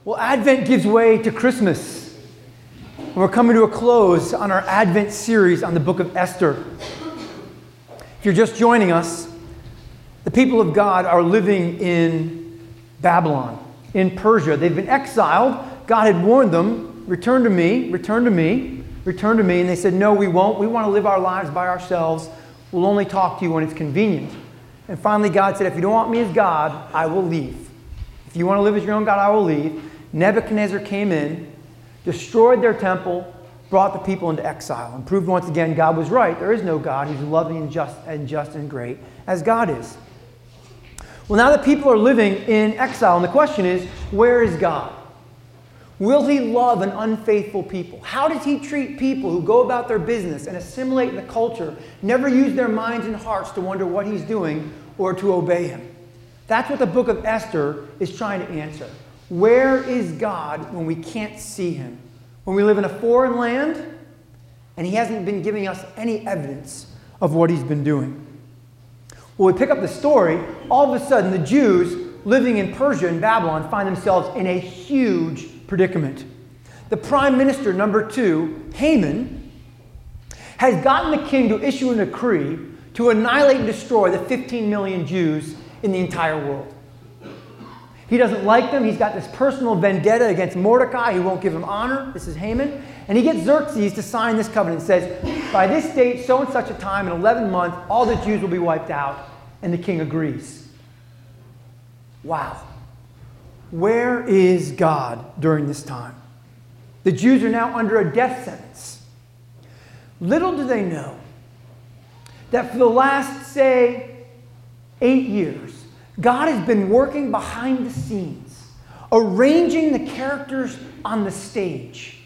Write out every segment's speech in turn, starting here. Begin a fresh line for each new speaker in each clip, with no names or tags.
Well, Advent gives way to Christmas. And we're coming to a close on our Advent series on the book of Esther. If you're just joining us, the people of God are living in Babylon, in Persia. They've been exiled. God had warned them, return to me, return to me, return to me. And they said, no, we won't. We want to live our lives by ourselves. We'll only talk to you when it's convenient. And finally, God said, if you don't want me as God, I will leave. If you want to live as your own God, I will leave. Nebuchadnezzar came in, destroyed their temple, brought the people into exile, and proved once again God was right. There is no God. He's loving and just and great, as God is. Well, now the people are living in exile, and the question is, where is God? Will he love an unfaithful people? How does he treat people who go about their business and assimilate in the culture, never use their minds and hearts to wonder what he's doing or to obey him? That's what the book of Esther is trying to answer. Where is God when we can't see him? When we live in a foreign land and he hasn't been giving us any evidence of what he's been doing? Well, we pick up the story. All of a sudden, the Jews living in Persia and Babylon find themselves in a huge predicament. The prime minister, number 2, Haman, has gotten the king to issue a decree to annihilate and destroy the 15 million Jews in the entire world. He doesn't like them. He's got this personal vendetta against Mordecai. He won't give him honor. This is Haman. And he gets Xerxes to sign this covenant. It says, by this date, so and such a time, in 11 months, all the Jews will be wiped out. And the king agrees. Wow. Where is God during this time? The Jews are now under a death sentence. Little do they know that for the last, say, 8 years, God has been working behind the scenes, arranging the characters on the stage.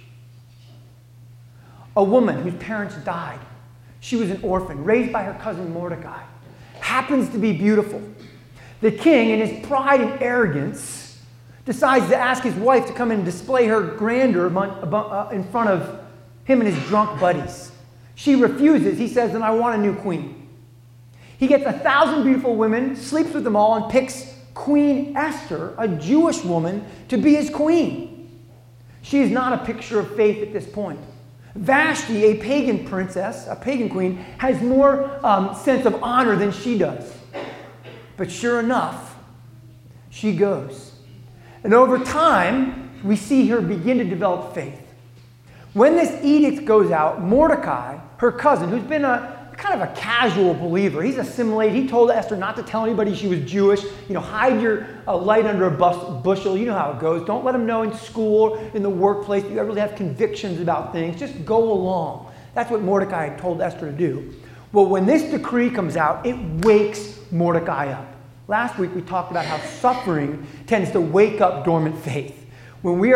A woman whose parents died. She was an orphan, raised by her cousin Mordecai. Happens to be beautiful. The king, in his pride and arrogance, decides to ask his wife to come in and display her grandeur in front of him and his drunk buddies. She refuses. He says, then I want a new queen. He gets 1,000 beautiful women, sleeps with them all, and picks Queen Esther, a Jewish woman, to be his queen. She is not a picture of faith at this point. Vashti, a pagan princess, a pagan queen, has more sense of honor than she does. But sure enough, she goes. And over time, we see her begin to develop faith. When this edict goes out, Mordecai, her cousin, who's been kind of a casual believer. He's assimilated. He told Esther not to tell anybody she was Jewish. Hide your light under a bushel. You know how it goes. Don't let them know in school, in the workplace, that you really have convictions about things. Just go along. That's what Mordecai had told Esther to do. Well, when this decree comes out, it wakes Mordecai up. Last week, we talked about how suffering tends to wake up dormant faith. When we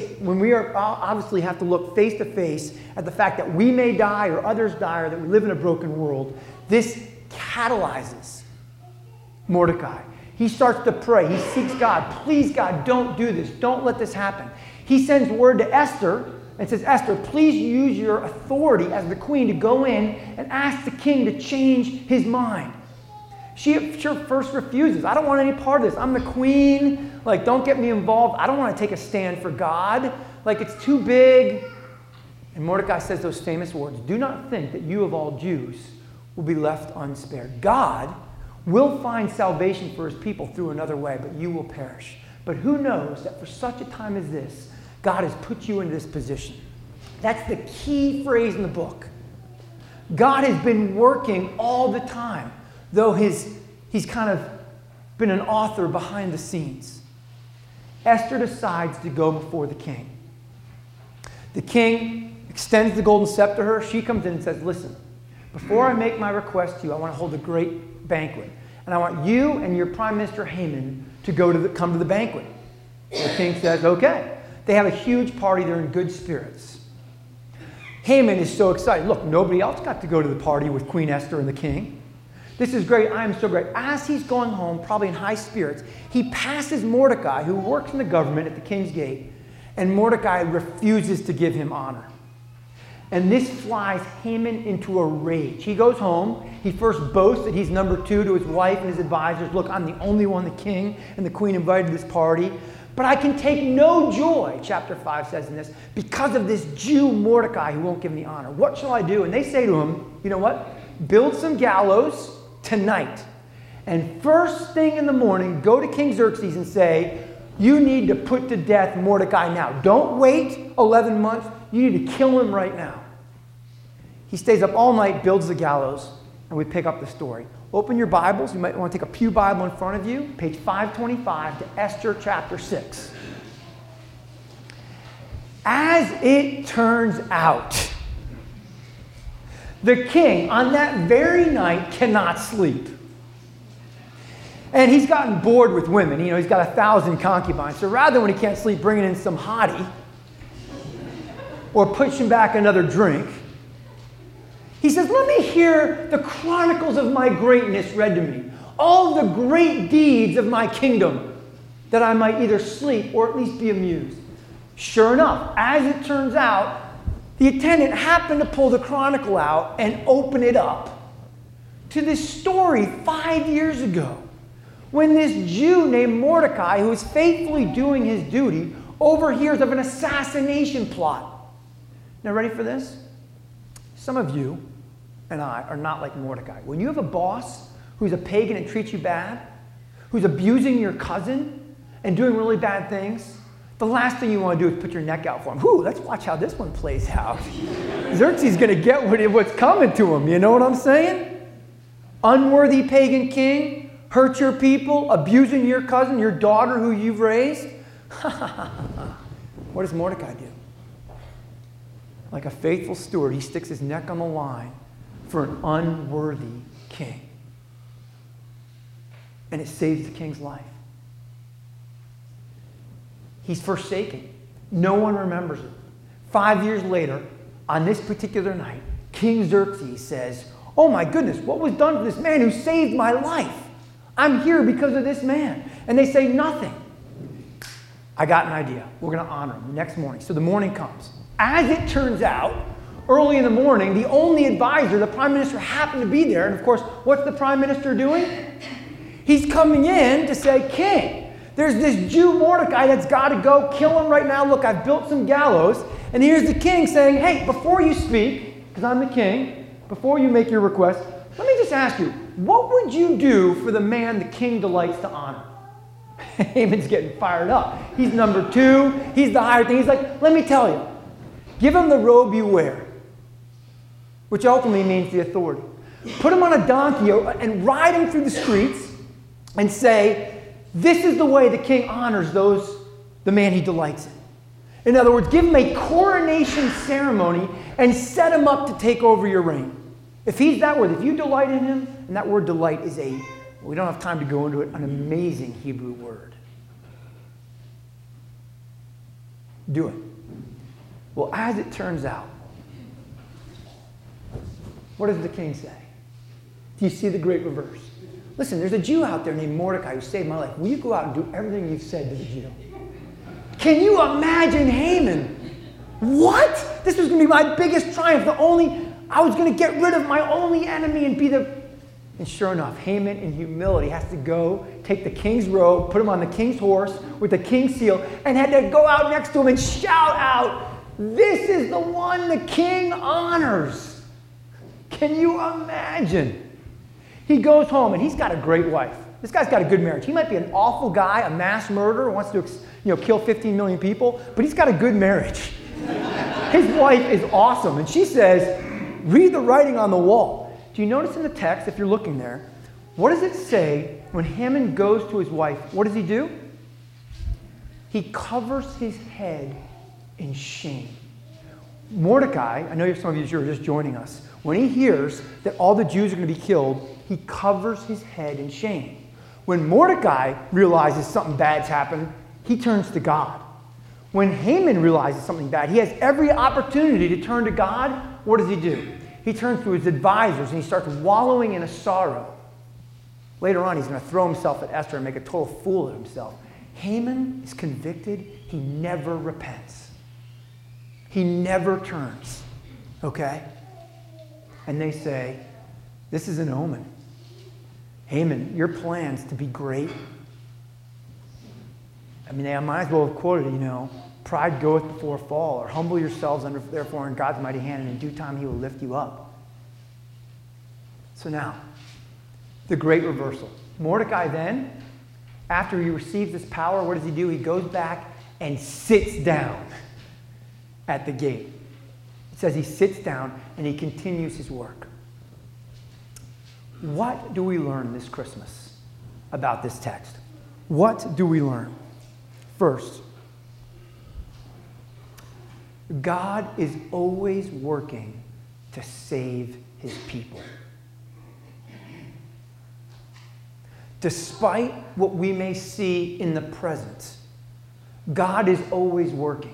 obviously have to look face to face at the fact that we may die or others die or that we live in a broken world, this catalyzes Mordecai. He starts to pray. He seeks God. Please, God, don't do this. Don't let this happen. He sends word to Esther and says, Esther, please use your authority as the queen to go in and ask the king to change his mind. She first refuses. I don't want any part of this. I'm the queen. Don't get me involved. I don't want to take a stand for God. It's too big. And Mordecai says those famous words, do not think that you of all Jews will be left unspared. God will find salvation for his people through another way, but you will perish. But who knows that for such a time as this, God has put you in this position. That's the key phrase in the book. God has been working all the time, though he's kind of been an author behind the scenes. Esther decides to go before the king. The king extends the golden scepter to her. She comes in and says, listen, before I make my request to you, I want to hold a great banquet. And I want you and your prime minister Haman to come to the banquet. The king says, okay. They have a huge party. They're in good spirits. Haman is so excited. Look, nobody else got to go to the party with Queen Esther and the king. This is great. I am so great. As he's going home, probably in high spirits, he passes Mordecai, who works in the government at the king's gate, and Mordecai refuses to give him honor. And this flies Haman into a rage. He goes home. He first boasts that he's number 2 to his wife and his advisors. Look, I'm the only one the king and the queen invited to this party. But I can take no joy, chapter 5 says in this, because of this Jew Mordecai who won't give me honor. What shall I do? And they say to him, you know what? Build some gallows tonight. And first thing in the morning, go to King Xerxes and say, you need to put to death Mordecai now. Don't wait 11 months. You need to kill him right now. He stays up all night, builds the gallows, and we pick up the story. Open your Bibles. You might want to take a pew Bible in front of you, page 525 to Esther chapter 6. As it turns out, the king on that very night cannot sleep. And he's gotten bored with women. You know, he's got 1,000 concubines. So rather when he can't sleep, bringing in some hottie or pushing back another drink, he says, let me hear the chronicles of my greatness read to me. All the great deeds of my kingdom, that I might either sleep or at least be amused. Sure enough, as it turns out, the attendant happened to pull the chronicle out and open it up to this story 5 years ago, when this Jew named Mordecai, who was faithfully doing his duty, overhears of an assassination plot. Now, ready for this? Some of you and I are not like Mordecai. When you have a boss who's a pagan and treats you bad, who's abusing your cousin and doing really bad things, the last thing you want to do is put your neck out for him. Whew, let's watch how this one plays out. Xerxes is going to get what's coming to him. You know what I'm saying? Unworthy pagan king, hurt your people, abusing your cousin, your daughter who you've raised. What does Mordecai do? Like a faithful steward, he sticks his neck on the line for an unworthy king. And it saves the king's life. He's forsaken. No one remembers it. 5 years later, on this particular night, King Xerxes says, oh my goodness, what was done to this man who saved my life? I'm here because of this man. And they say nothing. I got an idea. We're going to honor him next morning. So the morning comes. As it turns out, early in the morning, the only advisor, the prime minister, happened to be there. And of course, what's the prime minister doing? He's coming in to say, King, there's this Jew Mordecai that's got to go. Kill him right now. Look, I've built some gallows. And here's the king saying, hey, before you speak, because I'm the king, before you make your request, let me just ask you, what would you do for the man the king delights to honor? Haman's getting fired up. He's number 2. He's the higher thing. He's like, let me tell you. Give him the robe you wear, which ultimately means the authority. Put him on a donkey and ride him through the streets and say, this is the way the king honors the man he delights in. In other words, give him a coronation ceremony and set him up to take over your reign. If he's that worthy, if you delight in him, and that word delight is we don't have time to go into it, an amazing Hebrew word. Do it. Well, as it turns out, what does the king say? Do you see the great reverse? Listen, there's a Jew out there named Mordecai who saved my life. Will you go out and do everything you've said to the Jew? Can you imagine Haman? What? This was going to be my biggest triumph. I was going to get rid of my only enemy and be the... And sure enough, Haman in humility has to go, take the king's robe, put him on the king's horse with the king's seal, and had to go out next to him and shout out, this is the one the king honors. Can you imagine? He goes home and he's got a great wife. This guy's got a good marriage. He might be an awful guy, a mass murderer, wants to kill 15 million people, but he's got a good marriage. His wife is awesome, and she says, read the writing on the wall. Do you notice in the text, if you're looking there, what does it say when Haman goes to his wife? What does he do? He covers his head in shame. Mordecai, I know some of you are just joining us, when he hears that all the Jews are going to be killed, he covers his head in shame. When Mordecai realizes something bad's happened, he turns to God. When Haman realizes something bad, he has every opportunity to turn to God. What does he do? He turns to his advisors and he starts wallowing in a sorrow. Later on, he's going to throw himself at Esther and make a total fool of himself. Haman is convicted. He never repents. He never turns. Okay? And they say, this is an omen. Haman, your plans to be great I mean, they might as well have quoted, pride goeth before a fall, or humble yourselves therefore in God's mighty hand, and in due time he will lift you up. So now, the great reversal. Mordecai then, after he receives this power, what does he do? He goes back and sits down at the gate. It says he sits down and he continues his work. What do we learn this Christmas about this text? What do we learn? First, God is always working to save his people. Despite what we may see in the present, God is always working.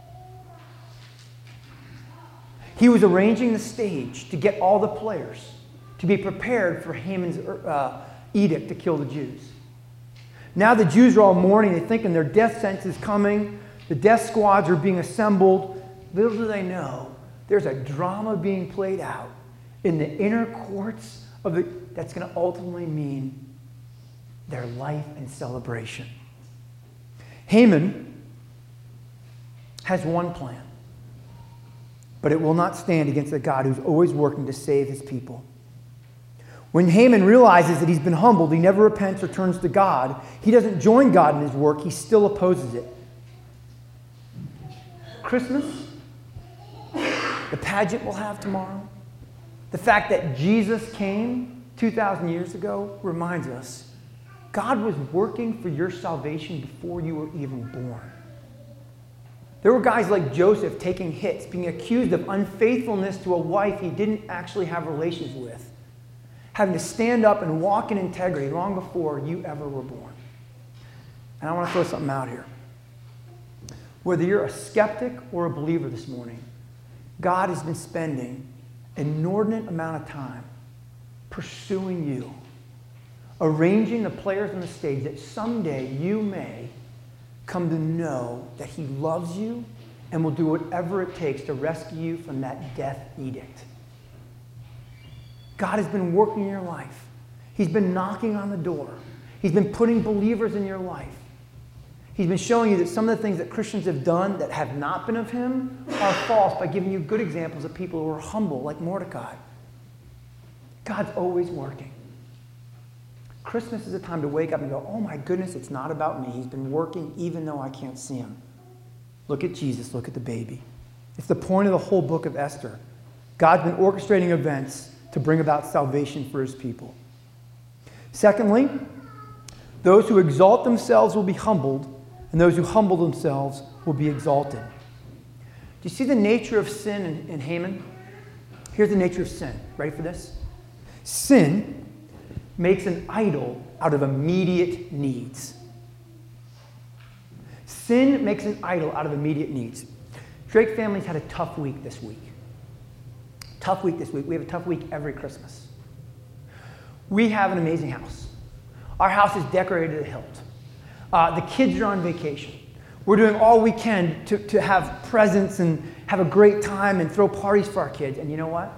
He was arranging the stage to get all the players to be prepared for Haman's edict to kill the Jews. Now the Jews are all mourning. They're thinking their death sentence is coming. The death squads are being assembled. Little do they know, there's a drama being played out in the inner courts that's going to ultimately mean their life and celebration. Haman has one plan, but it will not stand against a God who's always working to save his people. When Haman realizes that he's been humbled, he never repents or turns to God. He doesn't join God in his work. He still opposes it. Christmas, the pageant we'll have tomorrow, the fact that Jesus came 2,000 years ago reminds us God was working for your salvation before you were even born. There were guys like Joseph taking hits, being accused of unfaithfulness to a wife he didn't actually have relations with, having to stand up and walk in integrity long before you ever were born. And I want to throw something out here. Whether you're a skeptic or a believer this morning, God has been spending an inordinate amount of time pursuing you, arranging the players on the stage that someday you may come to know that he loves you and will do whatever it takes to rescue you from that death edict. God has been working in your life. He's been knocking on the door. He's been putting believers in your life. He's been showing you that some of the things that Christians have done that have not been of him are false by giving you good examples of people who are humble, like Mordecai. God's always working. Christmas is a time to wake up and go, oh my goodness, it's not about me. He's been working even though I can't see him. Look at Jesus. Look at the baby. It's the point of the whole book of Esther. God's been orchestrating events to bring about salvation for his people. Secondly, those who exalt themselves will be humbled, and those who humble themselves will be exalted. Do you see the nature of sin in Haman? Here's the nature of sin. Ready for this? Sin makes an idol out of immediate needs. Sin makes an idol out of immediate needs. Drake family's had a tough week this week. Tough week this week. We have a tough week every Christmas. We have an amazing house. Our house is decorated to the hilt. The kids are on vacation. We're doing all we can to have presents and have a great time and throw parties for our kids. And you know what?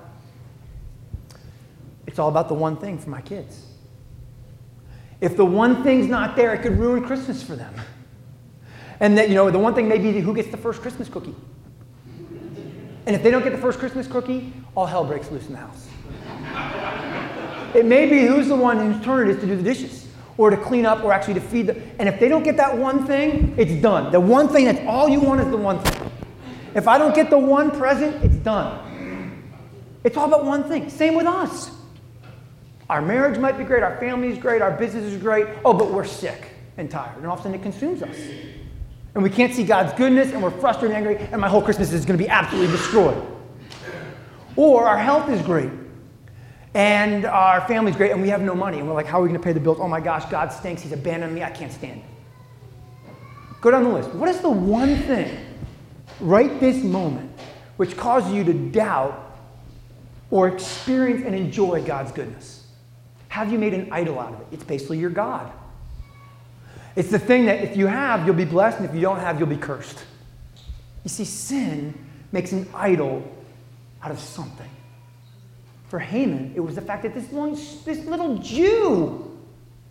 It's all about the one thing for my kids. If the one thing's not there, it could ruin Christmas for them. And that, the one thing may be who gets the first Christmas cookie. And if they don't get the first Christmas cookie, all hell breaks loose in the house. It may be who's the one whose turn it is to do the dishes, or to clean up, or actually to feed them. And if they don't get that one thing, it's done. The one thing, that's all you want is the one thing. If I don't get the one present, it's done. It's all about one thing. Same with us. Our marriage might be great, our family is great, our business is great. Oh, but we're sick and tired. And all of a sudden it consumes us. And we can't see God's goodness, and we're frustrated and angry, and my whole Christmas is going to be absolutely destroyed. Or our health is great, and our family's great, and we have no money. And we're like, how are we going to pay the bills? Oh my gosh, God stinks. He's abandoned me. I can't stand it. Go down the list. What is the one thing right this moment which causes you to doubt or experience and enjoy God's goodness? Have you made an idol out of it? It's basically your God. It's the thing that if you have, you'll be blessed, and if you don't have, you'll be cursed. You see, sin makes an idol out of something. For Haman, it was the fact that this little Jew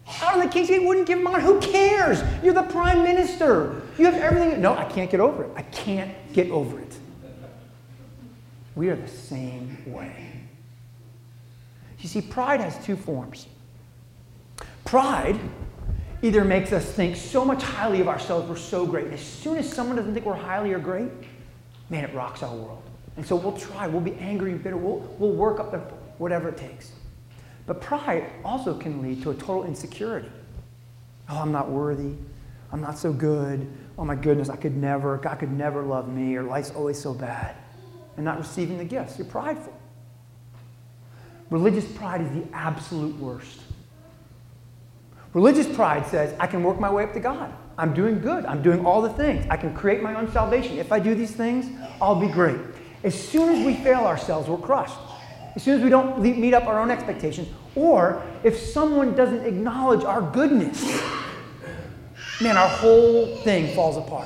Out on the king's gate, wouldn't give him honor. Who cares? You're the prime minister. You have everything. No, I can't get over it. I can't get over it. We are the same way. You see, pride has two forms. Pride either makes us think so much highly of ourselves, we're so great. And as soon as someone doesn't think we're highly or great, man, it rocks our world. And so we'll try. We'll be angry and bitter. We'll work up whatever it takes. But pride also can lead to a total insecurity. Oh, I'm not worthy. I'm not so good. Oh my goodness, God could never love me, or life's always so bad. And not receiving the gifts. You're prideful. Religious pride is the absolute worst. Religious pride says, I can work my way up to God. I'm doing good. I'm doing all the things. I can create my own salvation. If I do these things, I'll be great. As soon as we fail ourselves, we're crushed. As soon as we don't meet up our own expectations, or if someone doesn't acknowledge our goodness, man, our whole thing falls apart.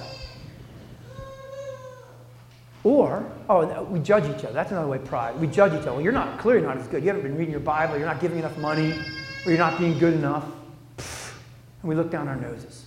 Or, we judge each other. That's another way pride. We judge each other. Well, you're clearly not as good. You haven't been reading your Bible. You're not giving enough money, or you're not being good enough. And we look down our noses.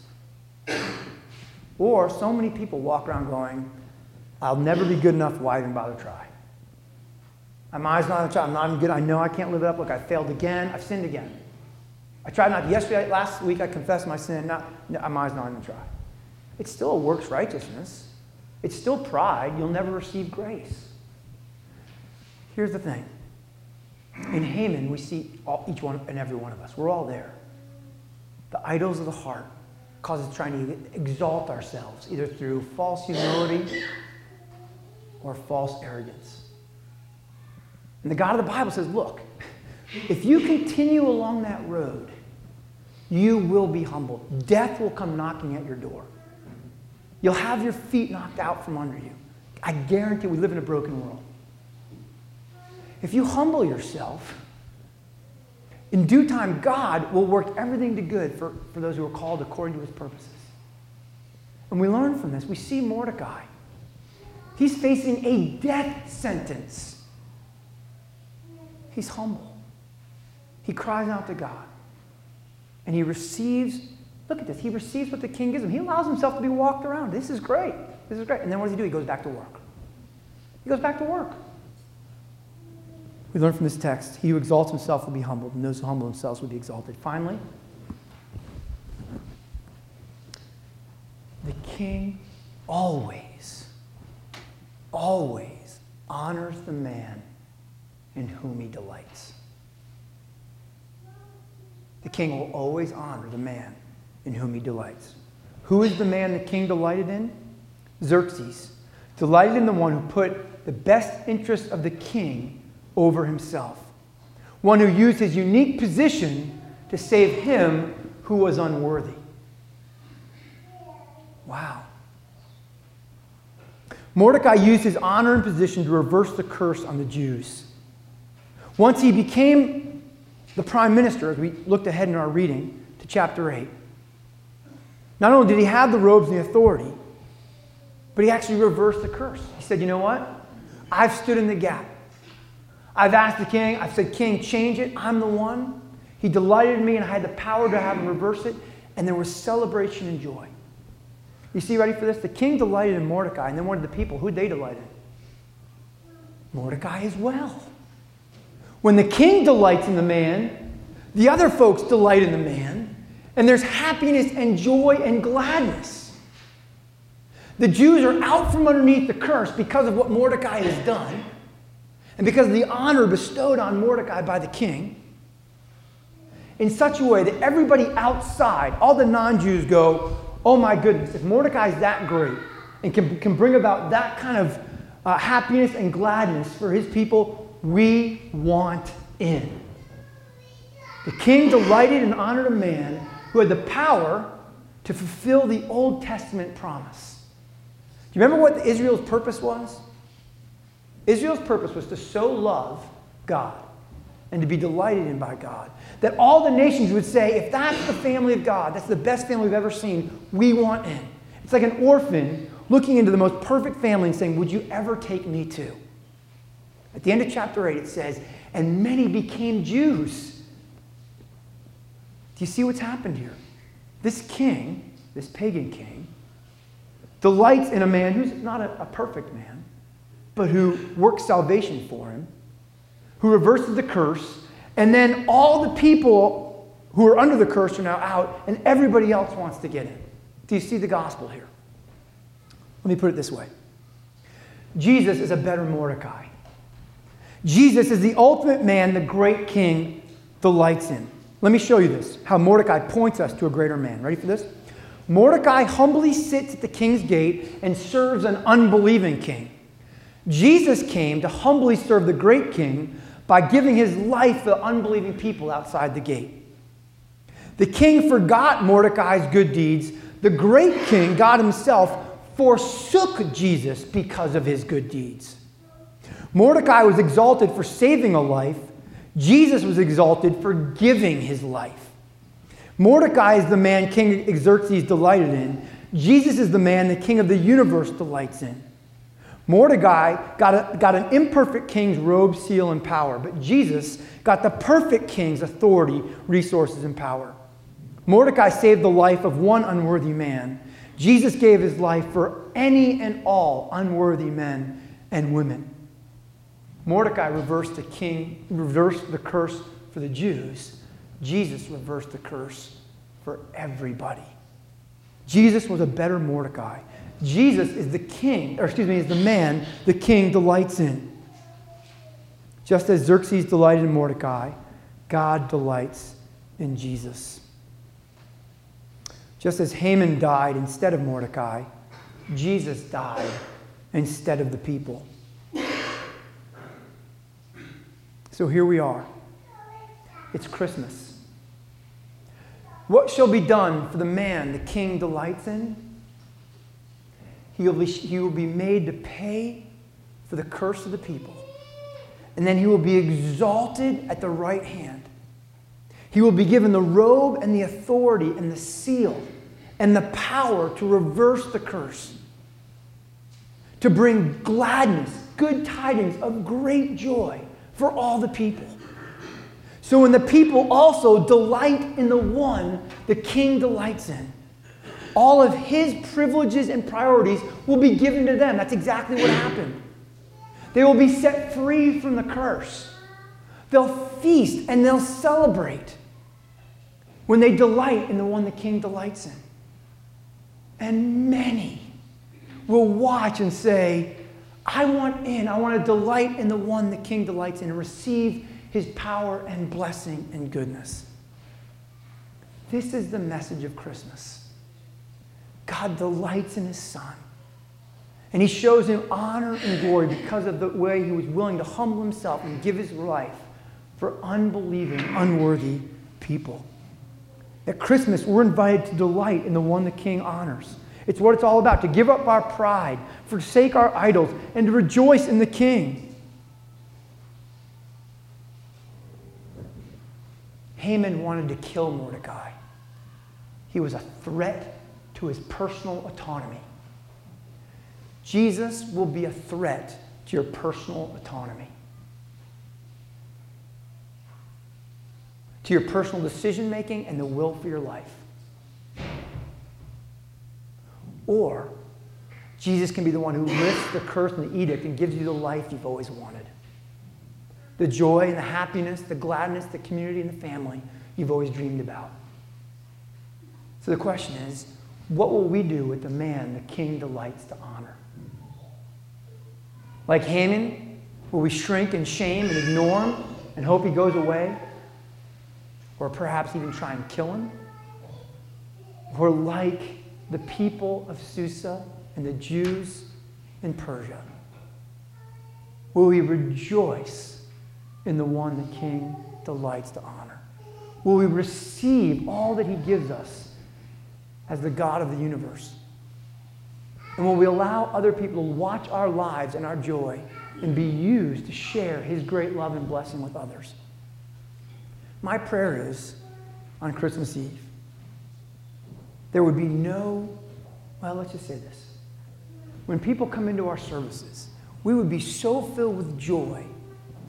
Or so many people walk around going, I'll never be good enough. Why even bother try? I'm not even good. I know I can't live it up. Look, I failed again. I've sinned again. I tried not to. Last week I confessed my sin. I might as well not even try. It's still a works righteousness. It's still pride. You'll never receive grace. Here's the thing. In Haman, we see each one and every one of us. We're all there. The idols of the heart cause us trying to exalt ourselves, either through false humility or false arrogance. And the God of the Bible says, look, if you continue along that road, you will be humbled. Death will come knocking at your door. You'll have your feet knocked out from under you. I guarantee we live in a broken world. If you humble yourself, in due time, God will work everything to good for those who are called according to his purposes. And we learn from this. We see Mordecai. He's facing a death sentence. He's humble. He cries out to God. And he receives, look at this, he receives what the king gives him. He allows himself to be walked around. This is great. This is great. And then what does he do? He goes back to work. He goes back to work. We learn from this text, he who exalts himself will be humbled, and those who humble themselves will be exalted. Finally, the king always honors the man in whom he delights. The king will always honor the man in whom he delights. Who is the man the king delighted in? Xerxes. Delighted in the one who put the best interests of the king over himself. One who used his unique position to save him who was unworthy. Wow. Mordecai used his honor and position to reverse the curse on the Jews. Once he became the prime minister, as we looked ahead in our reading to chapter 8, not only did he have the robes and the authority, but he actually reversed the curse. He said, you know what? I've stood in the gap. I've asked the king, I've said, king, change it. I'm the one. He delighted in me, and I had the power to have him reverse it, and there was celebration and joy. You see, ready for this? The king delighted in Mordecai, and then what did the people? Who'd they delight in? Mordecai as well. When the king delights in the man, the other folks delight in the man, and there's happiness and joy and gladness. The Jews are out from underneath the curse because of what Mordecai has done, and because of the honor bestowed on Mordecai by the king, in such a way that everybody outside, all the non-Jews go, oh my goodness, if Mordecai's that great and can bring about that kind of happiness and gladness for his people, we want in. The king delighted and honored a man who had the power to fulfill the Old Testament promise. Do you remember what Israel's purpose was? Israel's purpose was to so love God and to be delighted in by God that all the nations would say, if that's the family of God, that's the best family we've ever seen, we want in. It's like an orphan looking into the most perfect family and saying, would you ever take me too? At the end of chapter 8 it says, and many became Jews. Do you see what's happened here? This king, this pagan king, delights in a man who's not a perfect man, but who works salvation for him, who reverses the curse, and then all the people who are under the curse are now out, and everybody else wants to get in. Do you see the gospel here? Let me put it this way. Jesus is a better Mordecai. Jesus is the ultimate man the great king delights in. Let me show you this, how Mordecai points us to a greater man. Ready for this? Mordecai humbly sits at the king's gate and serves an unbelieving king. Jesus came to humbly serve the great king by giving his life to the unbelieving people outside the gate. The king forgot Mordecai's good deeds. The great king, God himself, forsook Jesus because of his good deeds. Mordecai was exalted for saving a life. Jesus was exalted for giving his life. Mordecai is the man King Xerxes delighted in. Jesus is the man the king of the universe delights in. Mordecai got an imperfect king's robe, seal, and power, but Jesus got the perfect king's authority, resources, and power. Mordecai saved the life of one unworthy man. Jesus gave his life for any and all unworthy men and women. Mordecai reversed the curse for the Jews. Jesus reversed the curse for everybody. Jesus was a better Mordecai. Jesus is is the man the king delights in. Just as Xerxes delighted in Mordecai, God delights in Jesus. Just as Haman died instead of Mordecai, Jesus died instead of the people. So here we are. It's Christmas. What shall be done for the man the king delights in? He will be made to pay for the curse of the people. And then he will be exalted at the right hand. He will be given the robe and the authority and the seal and the power to reverse the curse, to bring gladness, good tidings of great joy for all the people. So when the people also delight in the one the king delights in, all of his privileges and priorities will be given to them. That's exactly what happened. They will be set free from the curse. They'll feast and they'll celebrate when they delight in the one the king delights in. And many will watch and say, I want in. I want to delight in the one the king delights in and receive his power and blessing and goodness. This is the message of Christmas. God delights in his Son. And he shows him honor and glory because of the way he was willing to humble himself and give his life for unbelieving, unworthy people. At Christmas, we're invited to delight in the one the King honors. It's what it's all about, to give up our pride, forsake our idols, and to rejoice in the King. Haman wanted to kill Mordecai. He was a threat to his personal autonomy. Jesus will be a threat to your personal autonomy, to your personal decision-making and the will for your life. Or Jesus can be the one who lifts the curse and the edict and gives you the life you've always wanted. The joy and the happiness, the gladness, the community and the family you've always dreamed about. So the question is, what will we do with the man the King delights to honor? Like Haman, will we shrink in shame and ignore him and hope he goes away? Or perhaps even try and kill him? Or like the people of Susa and the Jews in Persia, will we rejoice in the one the King delights to honor? Will we receive all that he gives us as the God of the universe? And will we allow other people to watch our lives and our joy and be used to share his great love and blessing with others? My prayer is, on Christmas Eve, there would be let's just say this. When people come into our services, we would be so filled with joy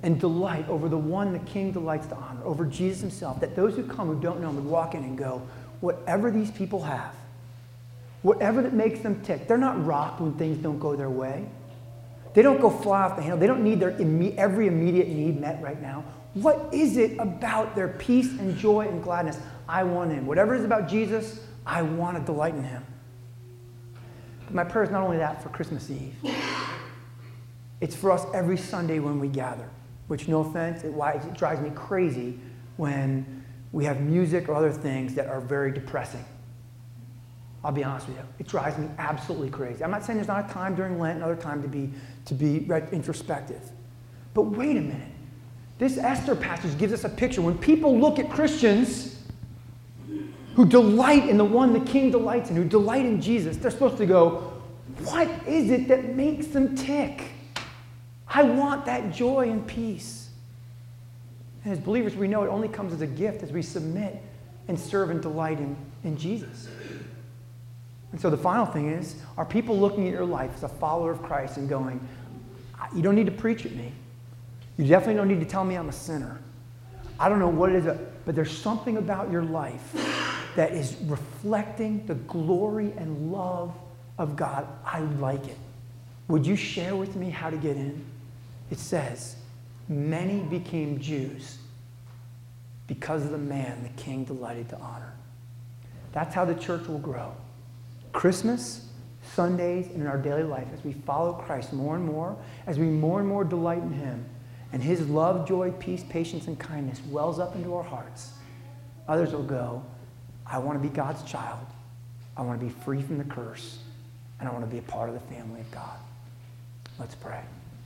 and delight over the one the King delights to honor, over Jesus himself, that those who come who don't know him would walk in and go, whatever these people have, whatever that makes them tick, they're not rocked when things don't go their way. They don't go fly off the handle. They don't need their every immediate need met right now. What is it about their peace and joy and gladness? I want him. Whatever it is about Jesus, I want to delight in him. But my prayer is not only that for Christmas Eve. It's for us every Sunday when we gather, which, no offense, it drives me crazy when we have music or other things that are very depressing. I'll be honest with you. It drives me absolutely crazy. I'm not saying there's not a time during Lent, another time to be introspective. But wait a minute. This Esther passage gives us a picture. When people look at Christians who delight in the one the King delights in, who delight in Jesus, they're supposed to go, what is it that makes them tick? I want that joy and peace. And as believers, we know it only comes as a gift as we submit and serve and delight in Jesus. And so the final thing is, are people looking at your life as a follower of Christ and going, you don't need to preach at me. You definitely don't need to tell me I'm a sinner. I don't know what it is, but there's something about your life that is reflecting the glory and love of God. I like it. Would you share with me how to get in? It says, many became Jews because of the man the King delighted to honor. That's how the church will grow. Christmas, Sundays, and in our daily life, as we follow Christ more and more, as we more and more delight in him, and his love, joy, peace, patience, and kindness wells up into our hearts, others will go, I want to be God's child. I want to be free from the curse, and I want to be a part of the family of God. Let's pray.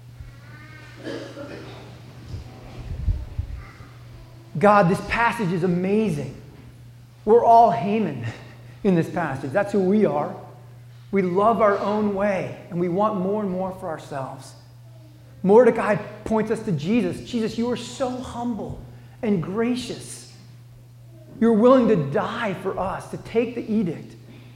God, this passage is amazing. We're all Haman in this passage. That's who we are. We love our own way, and we want more and more for ourselves. Mordecai points us to Jesus. Jesus, you are so humble and gracious. You're willing to die for us, to take the edict,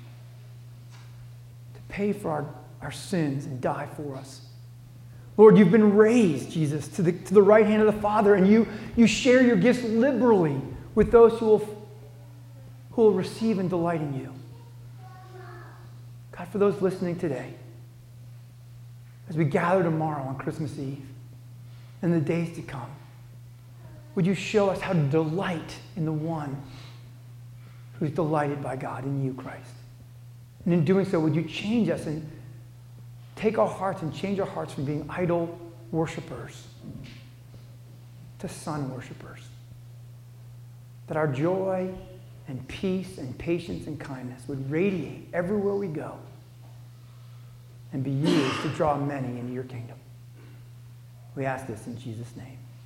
to pay for our sins and die for us. Lord, you've been raised, Jesus, to the right hand of the Father, and you share your gifts liberally with those who will receive and delight in you. God, for those listening today, as we gather tomorrow on Christmas Eve and the days to come, would you show us how to delight in the one who's delighted by God, in you, Christ? And in doing so, would you change us and take our hearts and change our hearts from being idol worshipers to son worshipers? That our joy and peace and patience and kindness would radiate everywhere we go and be used to draw many into your kingdom. We ask this in Jesus' name.